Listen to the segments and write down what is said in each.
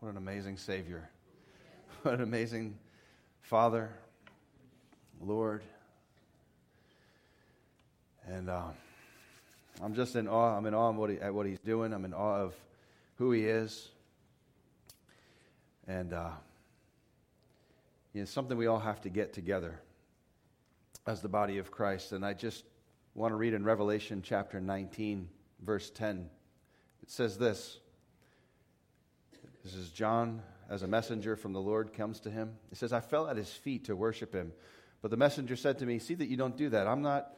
What an amazing Savior. What an amazing Father, Lord. And I'm just in awe. I'm in awe at what He's doing. I'm in awe of who He is. And it's something we all have to get together as the body of Christ. And I just want to read in Revelation chapter 19, verse 10. It says this. This is John, as a messenger from the Lord comes to him. He says, I fell at his feet to worship him. But the messenger said to me, see that you don't do that.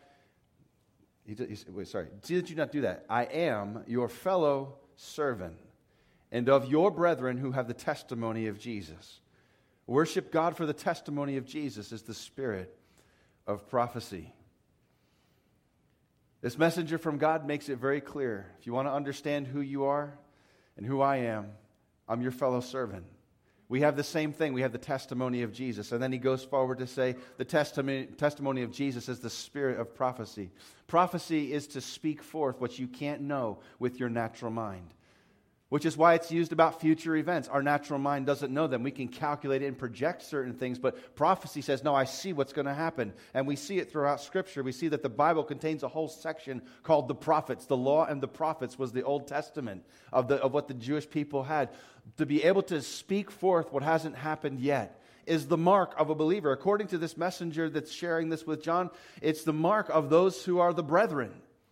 See that you not do that. I am your fellow servant and of your brethren who have the testimony of Jesus. Worship God, for the testimony of Jesus is the spirit of prophecy. This messenger from God makes it very clear. If you want to understand who you are and who I am, I'm your fellow servant. We have the same thing. We have the testimony of Jesus. And then he goes forward to say the testimony of Jesus is the spirit of prophecy. Prophecy is to speak forth what you can't know with your natural mind, which is why it's used about future events. Our natural mind doesn't know them. We can calculate it and project certain things, but prophecy says, no, I see what's going to happen. And we see it throughout Scripture. We see that the Bible contains a whole section called the prophets. The law and the prophets was the Old Testament of what the Jewish people had. To be able to speak forth what hasn't happened yet is the mark of a believer. According to this messenger that's sharing this with John, it's the mark of those who are the brethren.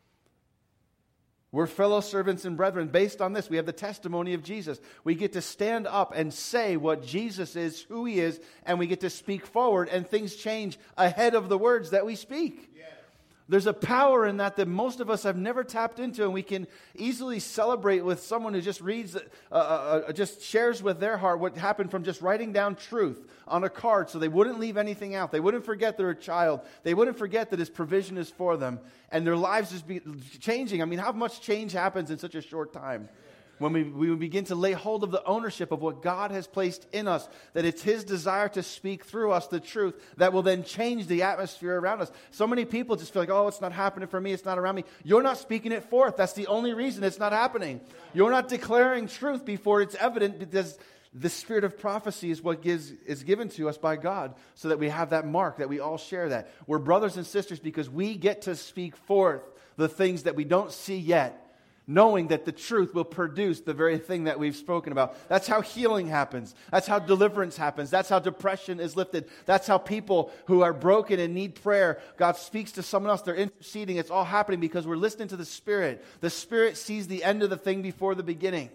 We're fellow servants and brethren. Based on this, we have the testimony of Jesus. We get to stand up and say what Jesus is, who He is, and we get to speak forward, and things change ahead of the words that we speak. Yes. There's a power in that most of us have never tapped into, and we can easily celebrate with someone who just reads, just shares with their heart what happened from just writing down truth on a card so they wouldn't leave anything out. They wouldn't forget they're a child. They wouldn't forget that His provision is for them, and their lives just be changing. I mean, how much change happens in such a short time? When we begin to lay hold of the ownership of what God has placed in us, that it's His desire to speak through us the truth that will then change the atmosphere around us. So many people just feel like, oh, it's not happening for me, it's not around me. You're not speaking it forth. That's the only reason it's not happening. You're not declaring truth before it's evident, because the spirit of prophecy is what is given to us by God, so that we have that mark, that we all share that. We're brothers and sisters because we get to speak forth the things that we don't see yet, knowing that the truth will produce the very thing that we've spoken about. That's how healing happens. That's how deliverance happens. That's how depression is lifted. That's how people who are broken and need prayer, God speaks to someone else. They're interceding. It's all happening because we're listening to the Spirit. The Spirit sees the end of the thing before the beginning.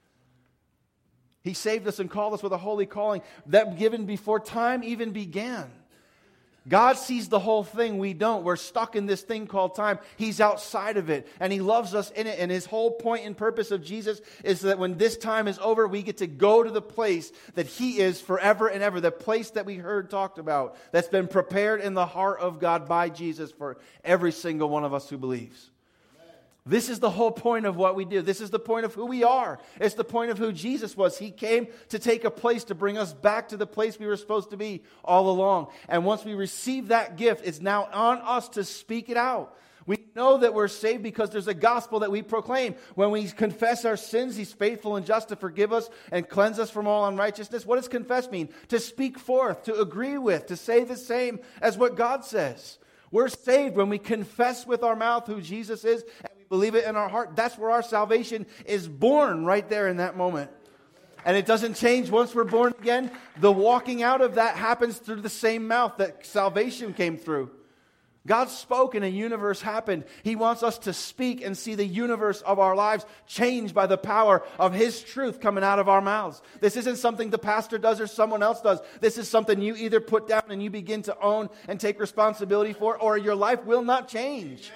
He saved us and called us with a holy calling that given before time even began. God sees the whole thing. We don't. We're stuck in this thing called time. He's outside of it, and He loves us in it. And His whole point and purpose of Jesus is that when this time is over, we get to go to the place that He is forever and ever, the place that we heard talked about, that's been prepared in the heart of God by Jesus for every single one of us who believes. This is the whole point of what we do. This is the point of who we are. It's the point of who Jesus was. He came to take a place to bring us back to the place we were supposed to be all along. And once we receive that gift, it's now on us to speak it out. We know that we're saved because there's a gospel that we proclaim. When we confess our sins, He's faithful and just to forgive us and cleanse us from all unrighteousness. What does confess mean? To speak forth, to agree with, to say the same as what God says. We're saved when we confess with our mouth who Jesus is and we believe it in our heart. That's where our salvation is born, right there in that moment. And it doesn't change once we're born again. The walking out of that happens through the same mouth that salvation came through. God spoke and a universe happened. He wants us to speak and see the universe of our lives changed by the power of His truth coming out of our mouths. This isn't something the pastor does or someone else does. This is something you either put down and you begin to own and take responsibility for, or your life will not change.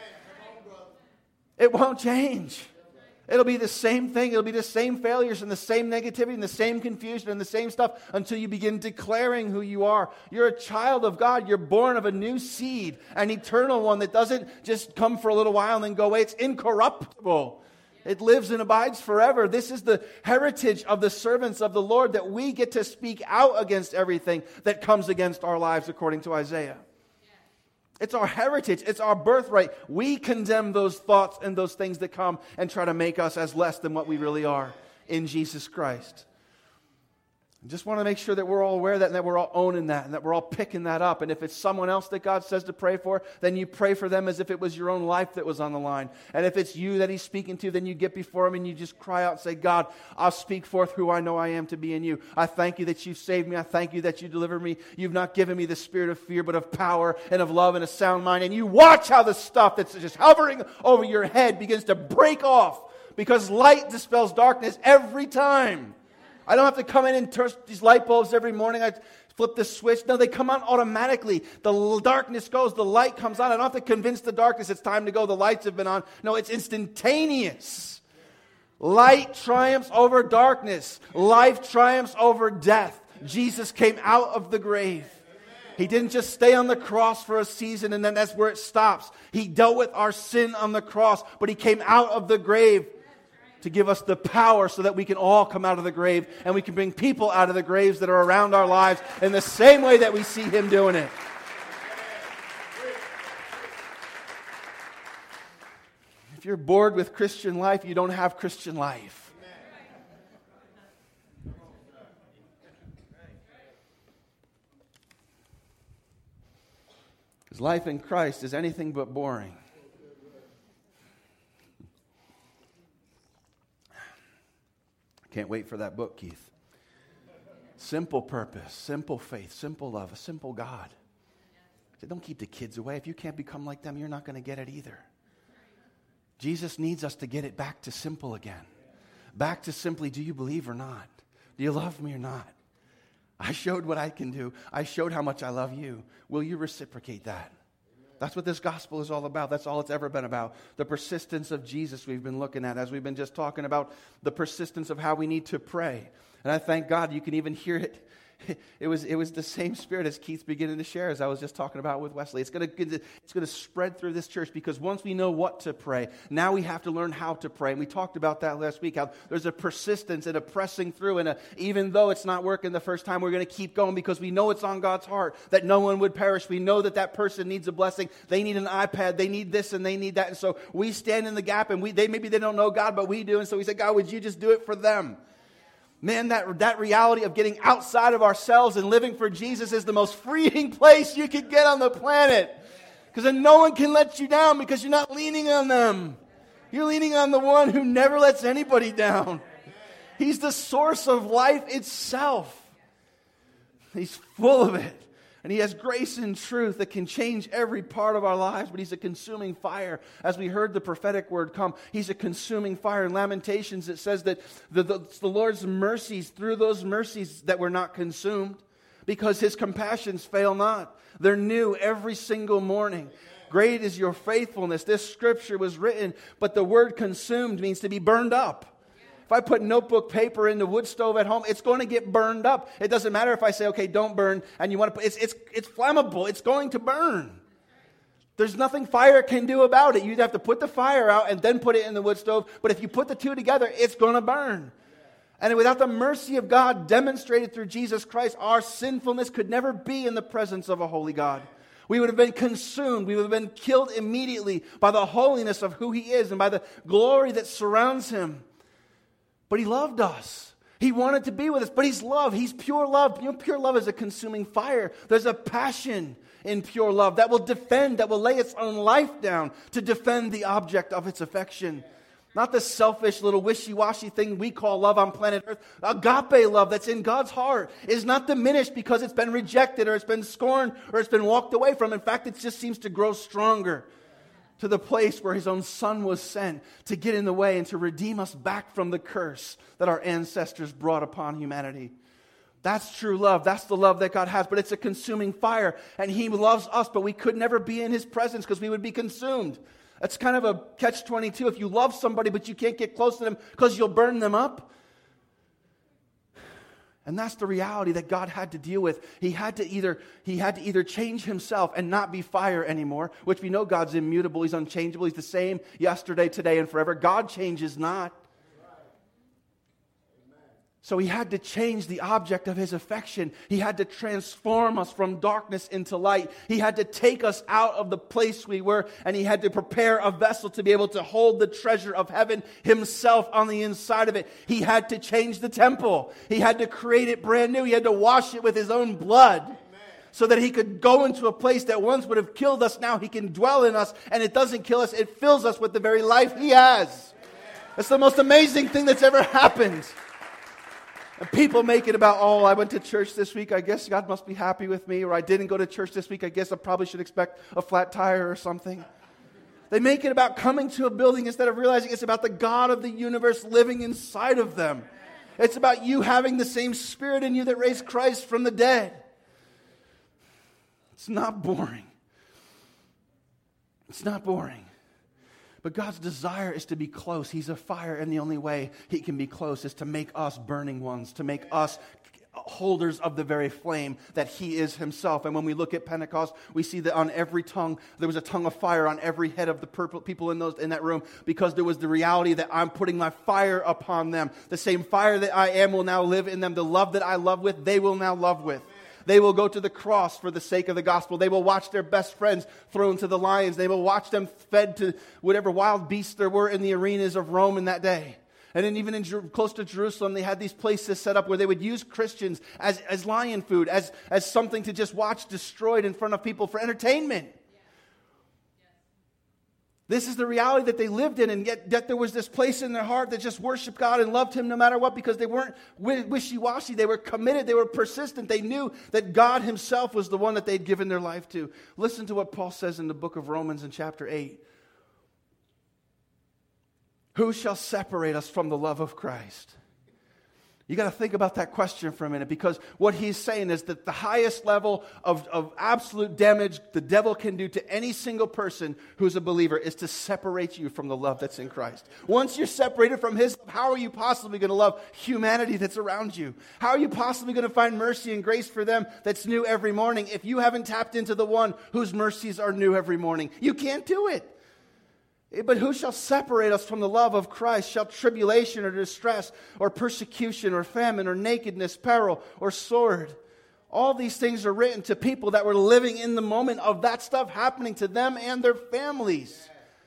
It won't change. It'll be the same thing. It'll be the same failures and the same negativity and the same confusion and the same stuff until you begin declaring who you are. You're a child of God. You're born of a new seed, an eternal one that doesn't just come for a little while and then go away. It's incorruptible. It lives and abides forever. This is the heritage of the servants of the Lord, that we get to speak out against everything that comes against our lives, according to Isaiah. It's our heritage. It's our birthright. We condemn those thoughts and those things that come and try to make us as less than what we really are in Jesus Christ. I just want to make sure that we're all aware of that and that we're all owning that and that we're all picking that up. And if it's someone else that God says to pray for, then you pray for them as if it was your own life that was on the line. And if it's you that He's speaking to, then you get before Him and you just cry out and say, God, I'll speak forth who I know I am to be in you. I thank you that you've saved me. I thank you that you delivered me. You've not given me the spirit of fear, but of power and of love and a sound mind. And you watch how the stuff that's just hovering over your head begins to break off, because light dispels darkness every time. I don't have to come in and turn these light bulbs every morning. I flip the switch. No, they come on automatically. The darkness goes, the light comes on. I don't have to convince the darkness it's time to go. The lights have been on. No, it's instantaneous. Light triumphs over darkness. Life triumphs over death. Jesus came out of the grave. He didn't just stay on the cross for a season and then that's where it stops. He dealt with our sin on the cross, but He came out of the grave to give us the power so that we can all come out of the grave and we can bring people out of the graves that are around our lives in the same way that we see Him doing it. If you're bored with Christian life, you don't have Christian life. Because life in Christ is anything but boring. Can't wait for that book, Keith. Simple purpose, simple faith, simple love, a simple God. Don't keep the kids away. If you can't become like them, you're not going to get it either. Jesus needs us to get it back to simple again. Back to simply, do you believe or not? Do you love me or not? I showed what I can do. I showed how much I love you. Will you reciprocate that? That's what this gospel is all about. That's all it's ever been about. The persistence of Jesus we've been looking at as we've been just talking about the persistence of how we need to pray. And I thank God you can even hear it. It was the same spirit as Keith's beginning to share, as I was just talking about with Wesley. It's going to spread through this church, because once we know what to pray, now we have to learn how to pray. And we talked about that last week, how there's a persistence and a pressing through, and even though it's not working the first time, we're going to keep going because we know it's on God's heart that no one would perish. We know that person needs a blessing. They need an iPad. They need this and they need that. And so we stand in the gap, and maybe they don't know God, but we do. And so we say, God, would you just do it for them? Man, that reality of getting outside of ourselves and living for Jesus is the most freeing place you could get on the planet. Because then no one can let you down because you're not leaning on them. You're leaning on the one who never lets anybody down. He's the source of life itself. He's full of it. And He has grace and truth that can change every part of our lives, but He's a consuming fire. As we heard the prophetic word come, He's a consuming fire. In Lamentations, it says that the Lord's mercies, through those mercies that were not consumed, because His compassions fail not. They're new every single morning. Great is your faithfulness. This scripture was written, but the word consumed means to be burned up. If I put notebook paper in the wood stove at home, it's going to get burned up. It doesn't matter if I say, okay, don't burn, and you want to put, it's flammable. It's going to burn. There's nothing fire can do about it. You'd have to put the fire out and then put it in the wood stove. But if you put the two together, it's going to burn. And without the mercy of God demonstrated through Jesus Christ, our sinfulness could never be in the presence of a holy God. We would have been consumed. We would have been killed immediately by the holiness of who He is and by the glory that surrounds Him. But He loved us. He wanted to be with us. But He's love. He's pure love. You know, pure love is a consuming fire. There's a passion in pure love that will defend, that will lay its own life down to defend the object of its affection. Not the selfish little wishy-washy thing we call love on planet Earth. Agape love that's in God's heart is not diminished because it's been rejected or it's been scorned or it's been walked away from. In fact, it just seems to grow stronger, to the place where His own Son was sent to get in the way and to redeem us back from the curse that our ancestors brought upon humanity. That's true love. That's the love that God has. But it's a consuming fire. And He loves us, but we could never be in His presence because we would be consumed. That's kind of a catch-22. If you love somebody but you can't get close to them because you'll burn them up. And that's the reality that God had to deal with. He had to either change Himself and not be fire anymore, which we know God's immutable. He's unchangeable. He's the same yesterday, today, and forever. God changes not. So he had to change the object of his affection. He had to transform us from darkness into light. He had to take us out of the place we were, and he had to prepare a vessel to be able to hold the treasure of heaven himself on the inside of it. He had to change the temple. He had to create it brand new. He had to wash it with his own blood so that he could go into a place that once would have killed us. Now he can dwell in us, and it doesn't kill us. It fills us with the very life he has. That's the most amazing thing that's ever happened. And people make it about, oh, I went to church this week, I guess God must be happy with me. Or I didn't go to church this week, I guess I probably should expect a flat tire or something. They make it about coming to a building instead of realizing it's about the God of the universe living inside of them. It's about you having the same Spirit in you that raised Christ from the dead. It's not boring. It's not boring. But God's desire is to be close. He's a fire, and the only way he can be close is to make us burning ones, to make us holders of the very flame that he is himself. And when we look at Pentecost, we see that on every tongue, there was a tongue of fire on every head of the people in that room, because there was the reality that I'm putting my fire upon them. The same fire that I am will now live in them. The love that I love with, they will now love with. They will go to the cross for the sake of the gospel. They will watch their best friends thrown to the lions. They will watch them fed to whatever wild beasts there were in the arenas of Rome in that day. And then even close to Jerusalem, they had these places set up where they would use Christians as lion food, as something to just watch destroyed in front of people for entertainment. This is the reality that they lived in, and yet there was this place in their heart that just worshiped God and loved him no matter what, because they weren't wishy-washy. They were committed. They were persistent. They knew that God himself was the one that they'd given their life to. Listen to what Paul says in the book of Romans in chapter 8. Who shall separate us from the love of Christ? You got to think about that question for a minute, because what he's saying is that the highest level of absolute damage the devil can do to any single person who's a believer is to separate you from the love that's in Christ. Once you're separated from his love, how are you possibly going to love humanity that's around you? How are you possibly going to find mercy and grace for them that's new every morning if you haven't tapped into the one whose mercies are new every morning? You can't do it. But who shall separate us from the love of Christ? Shall tribulation or distress or persecution or famine or nakedness, peril or sword? All these things are written to people that were living in the moment of that stuff happening to them and their families.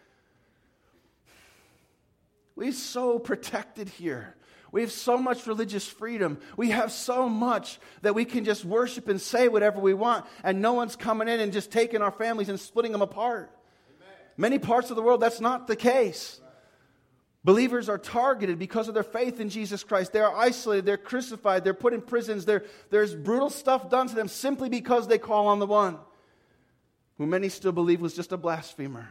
We're so protected here. We have so much religious freedom. We have so much that we can just worship and say whatever we want, and no one's coming in and just taking our families and splitting them apart. Many parts of the world, that's not the case. Believers are targeted because of their faith in Jesus Christ. They are isolated, they're crucified, they're put in prisons, there's brutal stuff done to them simply because they call on the one who many still believe was just a blasphemer.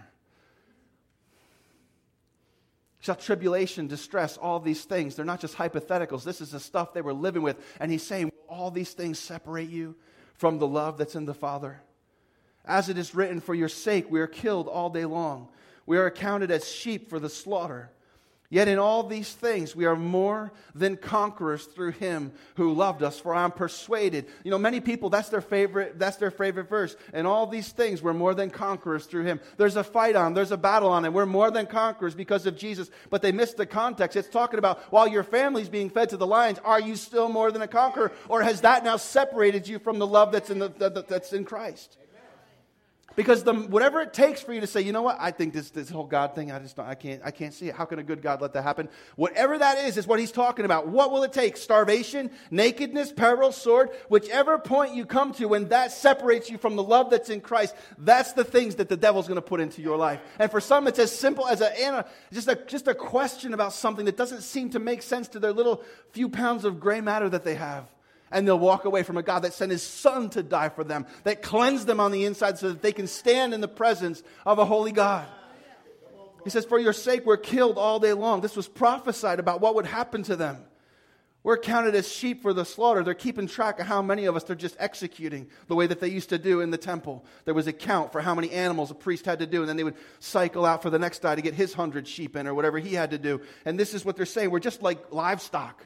Shall tribulation, distress, all these things, they're not just hypotheticals. This is the stuff they were living with. And he's saying, all these things separate you from the love that's in the Father. As it is written, for your sake we are killed all day long. We are accounted as sheep for the slaughter. Yet in all these things we are more than conquerors through him who loved us. For I am persuaded. You know, many people, that's their favorite verse. In all these things we're more than conquerors through him. There's a fight on, there's a battle on, and we're more than conquerors because of Jesus. But they missed the context. It's talking about while your family's being fed to the lions, are you still more than a conqueror? Or has that now separated you from the love that's in Christ? Because whatever it takes for you to say, you know what, I think this whole God thing, I can't see it. How can a good God let that happen? Whatever that is what he's talking about. What will it take? Starvation, nakedness, peril, sword. Whichever point you come to when that separates you from the love that's in Christ, that's the things that the devil's going to put into your life. And for some, it's as simple as just a question about something that doesn't seem to make sense to their little few pounds of gray matter that they have. And they'll walk away from a God that sent his Son to die for them, that cleansed them on the inside so that they can stand in the presence of a holy God. He says, for your sake we're killed all day long. This was prophesied about what would happen to them. We're counted as sheep for the slaughter. They're keeping track of how many of us they're just executing the way that they used to do in the temple. There was a count for how many animals a priest had to do, and then they would cycle out for the next guy to get his 100 sheep in or whatever he had to do. And this is what they're saying. We're just like livestock.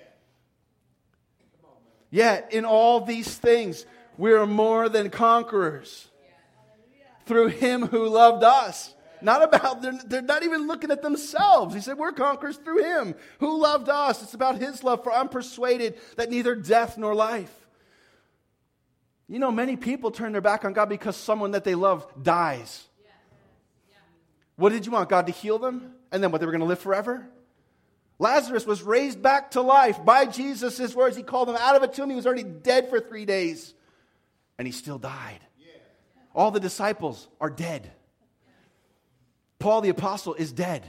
Yet, in all these things, we are more than conquerors through him who loved us. Not about, they're not even looking at themselves. He said, we're conquerors through him who loved us. It's about his love, for I'm persuaded that neither death nor life. You know, many people turn their back on God because someone that they love dies. What did you want? God to heal them? And then what, they were going to live forever? Lazarus was raised back to life by Jesus' words. He called him out of a tomb. He was already dead for 3 days. And he still died. All the disciples are dead. Paul the apostle is dead.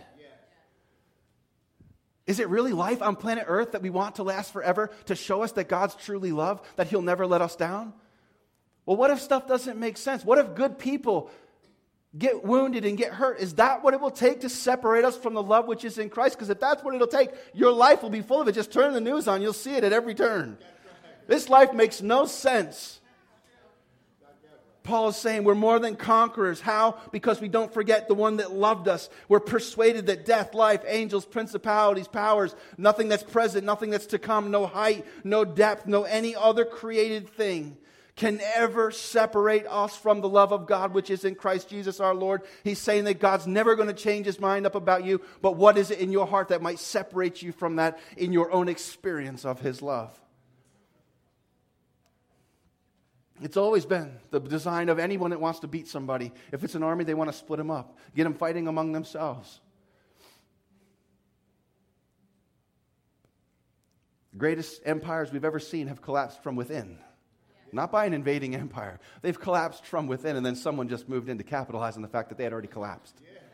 Is it really life on planet Earth that we want to last forever to show us that God's truly love, that he'll never let us down? Well, what if stuff doesn't make sense? What if good people get wounded and get hurt? Is that what it will take to separate us from the love which is in Christ? Because if that's what it'll take, your life will be full of it. Just turn the news on. You'll see it at every turn. This life makes no sense. Paul is saying we're more than conquerors. How? Because we don't forget the one that loved us. We're persuaded that death, life, angels, principalities, powers, nothing that's present, nothing that's to come, no height, no depth, no any other created thing can ever separate us from the love of God which is in Christ Jesus our Lord. He's saying that God's never going to change his mind up about you, but what is it in your heart that might separate you from that in your own experience of his love? It's always been the design of anyone that wants to beat somebody. If it's an army, they want to split them up, get them fighting among themselves. The greatest empires we've ever seen have collapsed from within. Not by an invading empire. They've collapsed from within, and then someone just moved in to capitalize on the fact that they had already collapsed.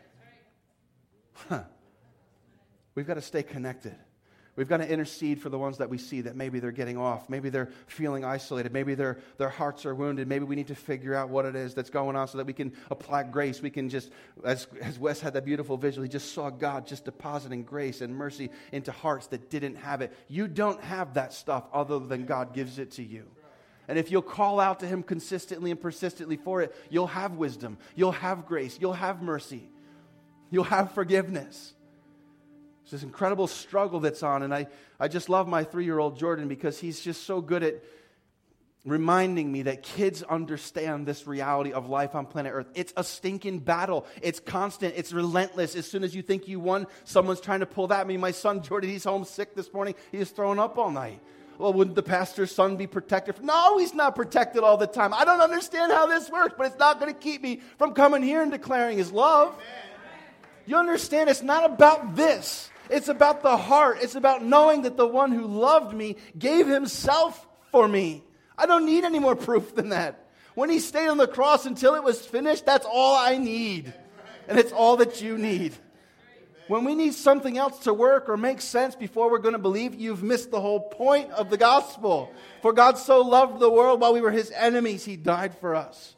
We've got to stay connected. We've got to intercede for the ones that we see that maybe they're getting off. Maybe they're feeling isolated. Maybe their hearts are wounded. Maybe we need to figure out what it is that's going on so that we can apply grace. We can just, as Wes had that beautiful visual, he just saw God just depositing grace and mercy into hearts that didn't have it. You don't have that stuff other than God gives it to you. And if you'll call out to him consistently and persistently for it, you'll have wisdom. You'll have grace. You'll have mercy. You'll have forgiveness. It's this incredible struggle that's on. And I just love my 3-year-old Jordan because he's just so good at reminding me that kids understand this reality of life on planet Earth. It's a stinking battle. It's constant. It's relentless. As soon as you think you won, someone's trying to pull that. I mean, my son Jordan, he's homesick this morning. He was throwing up all night. Well, wouldn't the pastor's son be protected? No, he's not protected all the time. I don't understand how this works, but it's not going to keep me from coming here and declaring his love. Amen. You understand? It's not about this. It's about the heart. It's about knowing that the one who loved me gave himself for me. I don't need any more proof than that. When he stayed on the cross until it was finished, that's all I need. And it's all that you need. When we need something else to work or make sense before we're going to believe, you've missed the whole point of the gospel. For God so loved the world while we were his enemies, he died for us.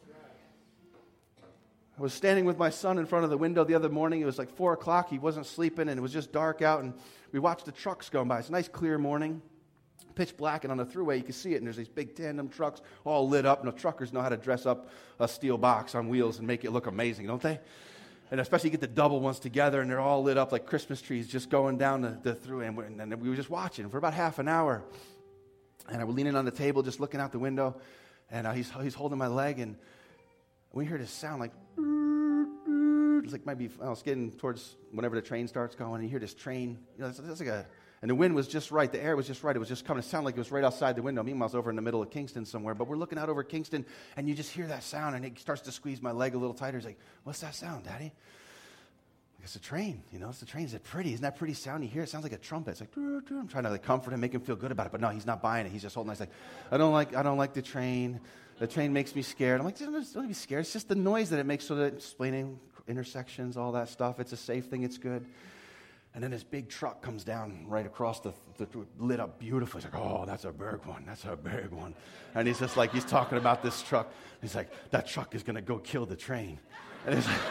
I was standing with my son in front of the window the other morning. It was like 4 o'clock. He wasn't sleeping, and it was just dark out, and we watched the trucks going by. It's a nice, clear morning, pitch black, and on the thruway you can see it, and there's these big tandem trucks all lit up. No truckers know how to dress up a steel box on wheels and make it look amazing, don't they? And especially get the double ones together, and they're all lit up like Christmas trees just going down the thruway. And we were just watching for about half an hour. And I was leaning on the table just looking out the window, and he's holding my leg, and we heard this sound like, it's like maybe I was getting towards whenever the train starts going, and you hear this train, it's like and the wind was just right, the air was just right, it was just coming to sound like it was right outside the window. Meanwhile, I was over in the middle of Kingston somewhere, but we're looking out over Kingston, and you just hear that sound, and it starts to squeeze my leg a little tighter. He's like, what's that sound, Daddy? It's a train, it's the train. Is it pretty? Isn't that pretty sound? You hear it sounds like a trumpet. It's like, doo, doo. I'm trying to comfort him, make him feel good about it, but no, he's not buying it. He's just holding it. He's like, I don't like the train. The train makes me scared. I'm like, don't be scared. It's just the noise that it makes, so that explaining intersections, all that stuff. It's a safe thing. It's good. And then this big truck comes down right across the lit up beautifully. He's like, oh, that's a big one. That's a big one. And he's just like, he's talking about this truck. He's like, that truck is going to go kill the train. And he's like,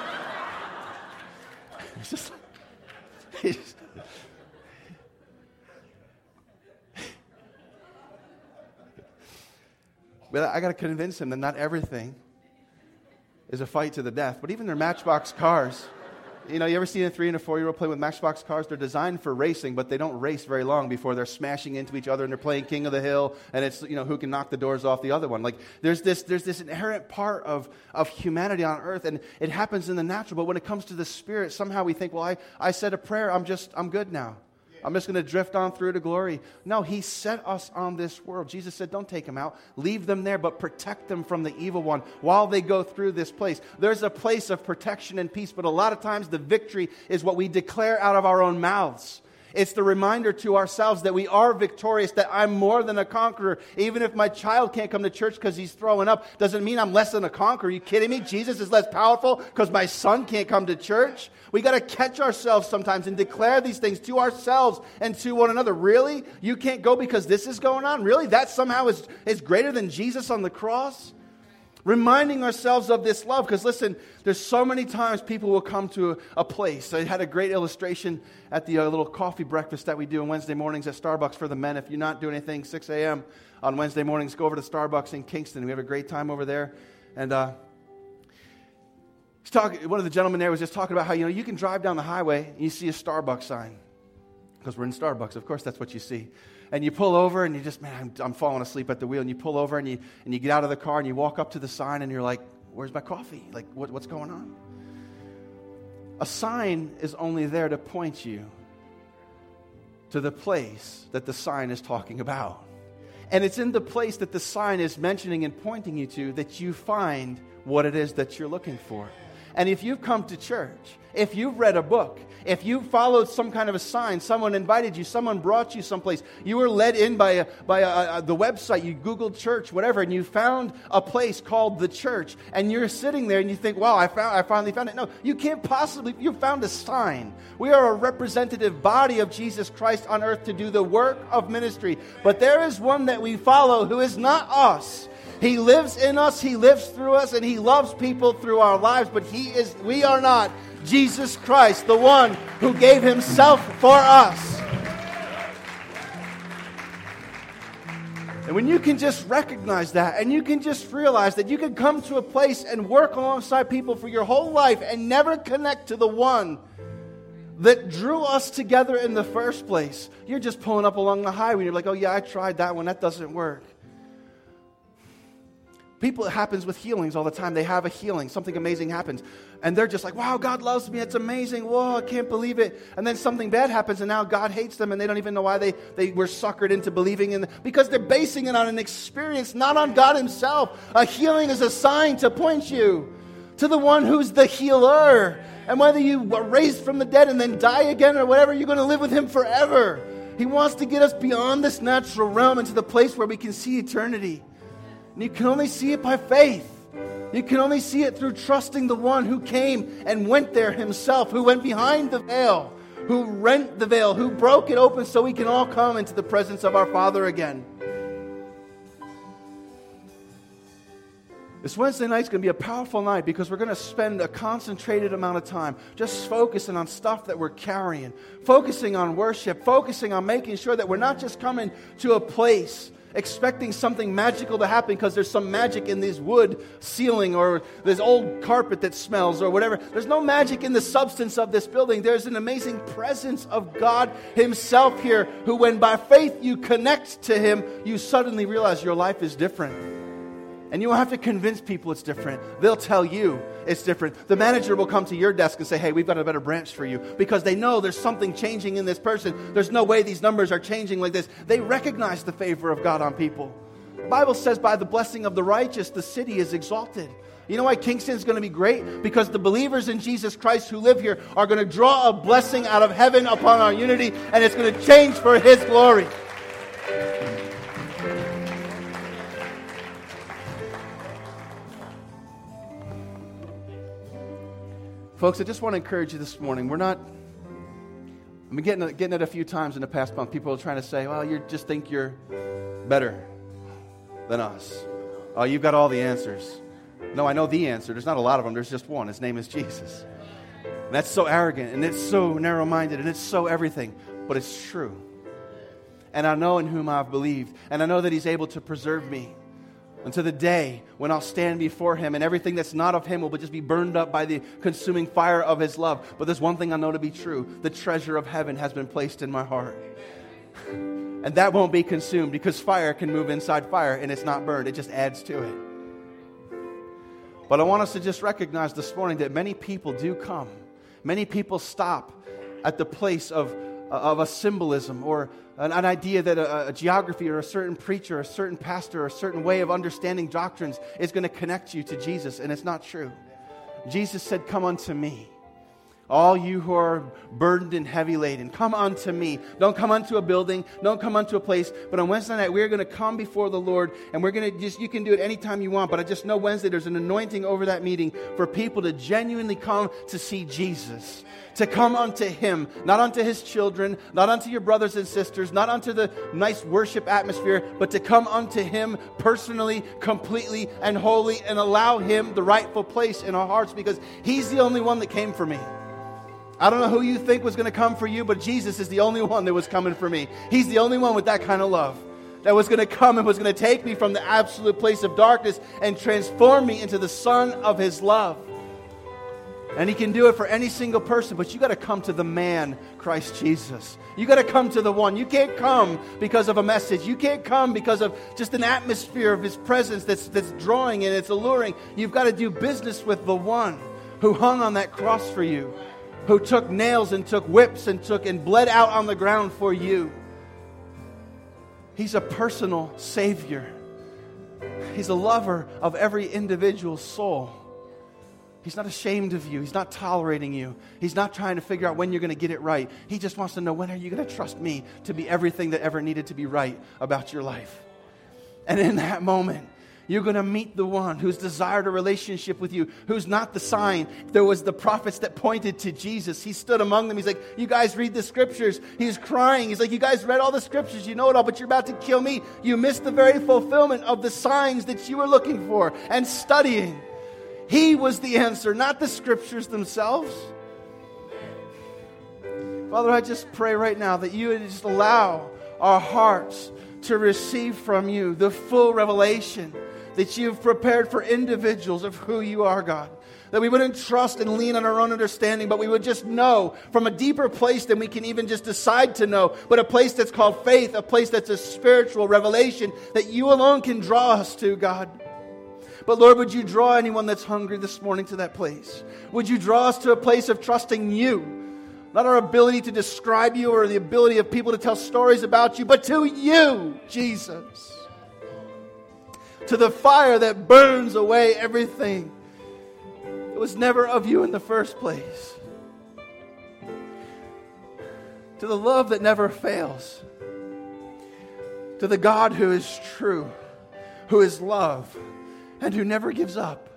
it's just, but I got to convince him that not everything is a fight to the death. But even their Matchbox cars, You know, you ever seen a 3 and a 4-year-old play with Matchbox cars? They're designed for racing, but they don't race very long before they're smashing into each other and they're playing King of the Hill, and it's, you know, who can knock the doors off the other one. Like, there's this inherent part of humanity on earth, and it happens in the natural, but when it comes to the spirit, somehow we think, well, I said a prayer, I'm good now. I'm just going to drift on through to glory. No, He set us on this world. Jesus said, don't take them out. Leave them there, but protect them from the evil one while they go through this place. There's a place of protection and peace, but a lot of times the victory is what we declare out of our own mouths. It's the reminder to ourselves that we are victorious, that I'm more than a conqueror. Even if my child can't come to church because he's throwing up, doesn't mean I'm less than a conqueror. Are you kidding me? Jesus is less powerful because my son can't come to church? We got to catch ourselves sometimes and declare these things to ourselves and to one another. Really? You can't go because this is going on? Really? That somehow is greater than Jesus on the cross? Reminding ourselves of this love, because listen, there's so many times people will come to a place. I had a great illustration at the little coffee breakfast that we do on Wednesday mornings at Starbucks for the men. If you're not doing anything, 6 a.m. on Wednesday mornings, go over to Starbucks in Kingston. We have a great time over there. And one of the gentlemen there was just talking about how, you can drive down the highway and you see a Starbucks sign. Because we're in Starbucks, of course that's what you see. And you pull over and you just, man, I'm falling asleep at the wheel. And you pull over and you get out of the car and you walk up to the sign and you're like, where's my coffee? Like, what's going on? A sign is only there to point you to the place that the sign is talking about. And it's in the place that the sign is mentioning and pointing you to that you find what it is that you're looking for. And if you've come to church, if you've read a book, if you followed some kind of a sign, someone invited you, someone brought you someplace, you were led in by the website, you Googled church, whatever, and you found a place called the church, and you're sitting there and you think, wow, I finally found it. No, you can't possibly, you found a sign. We are a representative body of Jesus Christ on earth to do the work of ministry. But there is one that we follow who is not us. He lives in us, He lives through us, and He loves people through our lives, but we are not Jesus Christ, the one who gave Himself for us. And when you can just recognize that, and you can just realize that you can come to a place and work alongside people for your whole life and never connect to the one that drew us together in the first place. You're just pulling up along the highway and you're like, oh yeah, I tried that one, that doesn't work. People, it happens with healings all the time. They have a healing. Something amazing happens. And they're just like, wow, God loves me. It's amazing. Whoa, I can't believe it. And then something bad happens and now God hates them and they don't even know why they were suckered into believing in because they're basing it on an experience, not on God Himself. A healing is a sign to point you to the one who's the healer. And whether you are raised from the dead and then die again or whatever, you're going to live with Him forever. He wants to get us beyond this natural realm into the place where we can see eternity. And you can only see it by faith. You can only see it through trusting the one who came and went there Himself, who went behind the veil, who rent the veil, who broke it open so we can all come into the presence of our Father again. This Wednesday night is going to be a powerful night because we're going to spend a concentrated amount of time just focusing on stuff that we're carrying, focusing on worship, focusing on making sure that we're not just coming to a place expecting something magical to happen because there's some magic in this wood ceiling or this old carpet that smells or whatever. There's no magic in the substance of this building. There's an amazing presence of God Himself here who, when by faith you connect to Him, you suddenly realize your life is different. And you won't have to convince people it's different. They'll tell you it's different. The manager will come to your desk and say, hey, we've got a better branch for you. Because they know there's something changing in this person. There's no way these numbers are changing like this. They recognize the favor of God on people. The Bible says by the blessing of the righteous, the city is exalted. You know why Kingston is going to be great? Because the believers in Jesus Christ who live here are going to draw a blessing out of heaven upon our unity. And it's going to change for His glory. Folks, I just want to encourage you this morning. I've been getting it a few times in the past month. People are trying to say, well, you just think you're better than us. Oh, you've got all the answers. No, I know the answer. There's not a lot of them. There's just one. His name is Jesus. And that's so arrogant, and it's so narrow-minded, and it's so everything. But it's true. And I know in whom I've believed. And I know that He's able to preserve me. until the day when I'll stand before Him and everything that's not of Him will just be burned up by the consuming fire of His love. But there's one thing I know to be true. The treasure of heaven has been placed in my heart. And that won't be consumed because fire can move inside fire and it's not burned. It just adds to it. But I want us to just recognize this morning that many people do come. Many people stop at the place of a symbolism or an idea that a geography or a certain preacher, or a certain pastor, or a certain way of understanding doctrines is going to connect you to Jesus, and it's not true. Jesus said, "Come unto me, all you who are burdened and heavy laden. Come unto me." Don't come unto a building. Don't come unto a place. But on Wednesday night, we're going to come before the Lord, and we're going to you can do it anytime you want, but I just know Wednesday there's an anointing over that meeting for people to genuinely come to see Jesus. To come unto Him, not unto His children, not unto your brothers and sisters, not unto the nice worship atmosphere, but to come unto Him personally, completely, and wholly, and allow Him the rightful place in our hearts, because He's the only one that came for me. I don't know who you think was going to come for you, but Jesus is the only one that was coming for me. He's the only one with that kind of love that was going to come and was going to take me from the absolute place of darkness and transform me into the Son of His love. And He can do it for any single person, but you got to come to the man, Christ Jesus. You got to come to the one. You can't come because of a message. You can't come because of just an atmosphere of His presence that's drawing and it's alluring. You've got to do business with the one who hung on that cross for you, who took nails and took whips and bled out on the ground for you. He's a personal Savior. He's a lover of every individual soul. He's not ashamed of you. He's not tolerating you. He's not trying to figure out when you're going to get it right. He just wants to know, when are you going to trust me to be everything that ever needed to be right about your life? And in that moment, you're going to meet the one who's desired a relationship with you, who's not the sign. There was the prophets that pointed to Jesus. He stood among them. He's like, "You guys read the scriptures." He's crying. He's like, "You guys read all the scriptures. You know it all, but you're about to kill me. You missed the very fulfillment of the signs that you were looking for and studying." He was the answer, not the scriptures themselves. Father, I just pray right now that you would just allow our hearts to receive from you the full revelation that you've prepared for individuals of who you are, God. That we wouldn't trust and lean on our own understanding, but we would just know from a deeper place than we can even just decide to know, but a place that's called faith, a place that's a spiritual revelation that you alone can draw us to, God. But Lord, would you draw anyone that's hungry this morning to that place? Would you draw us to a place of trusting you? Not our ability to describe you or the ability of people to tell stories about you, but to you, Jesus. To the fire that burns away everything that was never of you in the first place. To the love that never fails. To the God who is true, who is love, and who never gives up.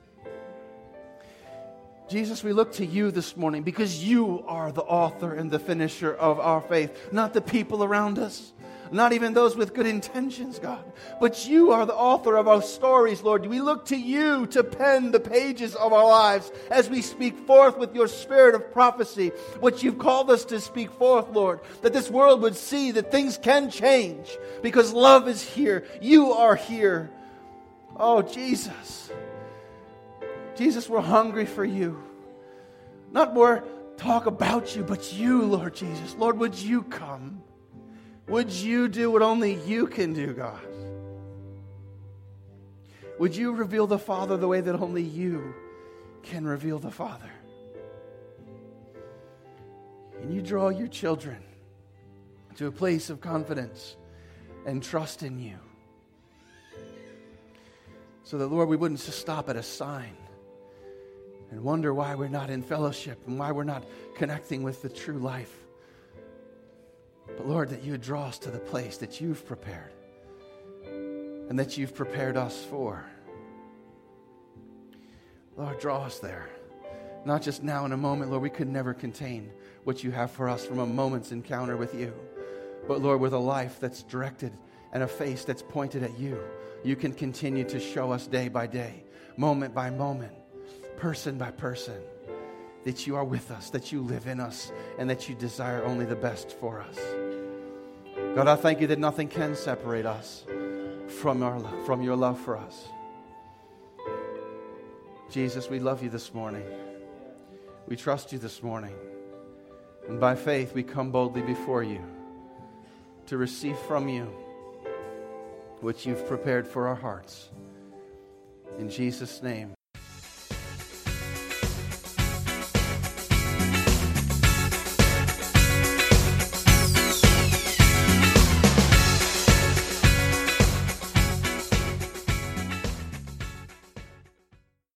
Jesus, we look to you this morning because you are the author and the finisher of our faith, not the people around us, not even those with good intentions, God, but you are the author of our stories, Lord. We look to you to pen the pages of our lives as we speak forth with your spirit of prophecy, what you've called us to speak forth, Lord, that this world would see that things can change because love is here. You are here. Oh, Jesus. Jesus, we're hungry for you. Not more talk about you, but you, Lord Jesus. Lord, would you come? Would you do what only you can do, God? Would you reveal the Father the way that only you can reveal the Father? And you draw your children to a place of confidence and trust in you. So that, Lord, we wouldn't just stop at a sign and wonder why we're not in fellowship and why we're not connecting with the true life. But, Lord, that you would draw us to the place that you've prepared and that you've prepared us for. Lord, draw us there. Not just now in a moment, Lord, we could never contain what you have for us from a moment's encounter with you. But, Lord, with a life that's directed and a face that's pointed at you, you can continue to show us day by day, moment by moment, person by person, that you are with us, that you live in us, and that you desire only the best for us. God, I thank you that nothing can separate us from your love for us. Jesus, we love you this morning. We trust you this morning. And by faith, we come boldly before you to receive from you what you've prepared for our hearts. In Jesus' name.